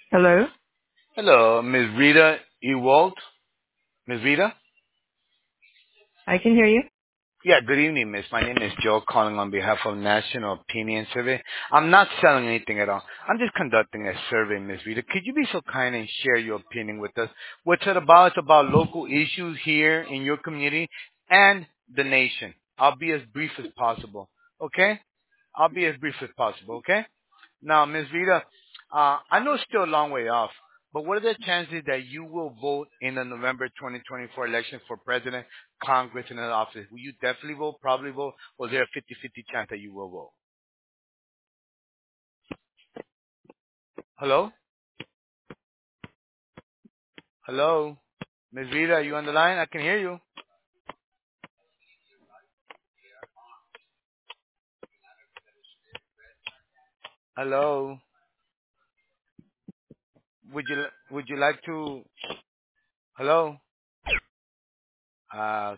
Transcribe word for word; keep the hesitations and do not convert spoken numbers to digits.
Hello? Hello, Miz Rita Ewald. Miz Rita? I can hear you. Yeah, good evening, Miss. My name is Joe calling on behalf of National Opinion Survey. I'm not selling anything at all. I'm just conducting a survey, Miss Rita. Could you be so kind and share your opinion with us? What's it about? It's about local issues here in your community and the nation. I'll be as brief as possible. Okay? I'll be as brief as possible, okay? Now, Miz Rita, uh, I know it's still a long way off, but what are the chances that you will vote in the November twenty twenty-four election for president, Congress, and an office? Will you definitely vote, probably vote, or is there a fifty-fifty chance that you will vote? Hello? Hello? Miz Rita, are you on the line? I can hear you. Hello? Would you, would you like to, hello? Uh,